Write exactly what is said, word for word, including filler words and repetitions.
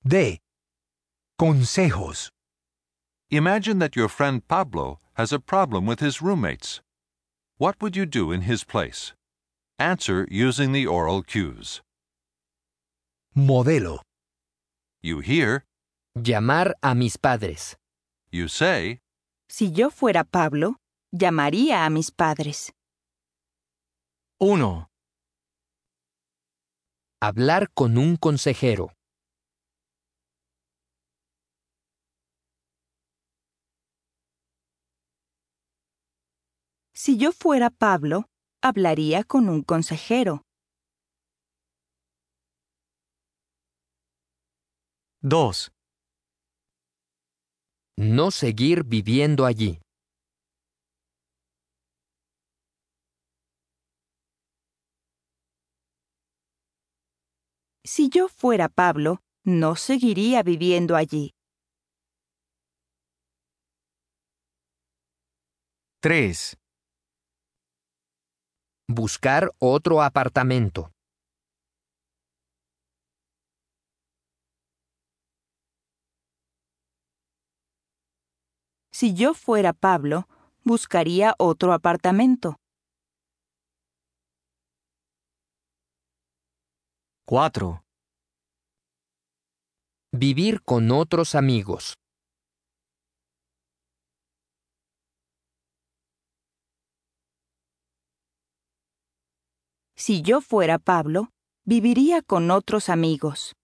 D. Consejos. Imagine that your friend Pablo has a problem with his roommates. What would you do in his place? Answer using the oral cues. Modelo. You hear, Llamar a mis padres. you say, Si yo fuera Pablo, llamaría a mis padres. uno. Hablar con un consejero. Si yo fuera Pablo, hablaría con un consejero. dos. No seguir viviendo allí. Si yo fuera Pablo, no seguiría viviendo allí. tres. Buscar otro apartamento. Si yo fuera Pablo, buscaría otro apartamento. cuatro. Vivir con otros amigos. Si yo fuera Pablo, viviría con otros amigos.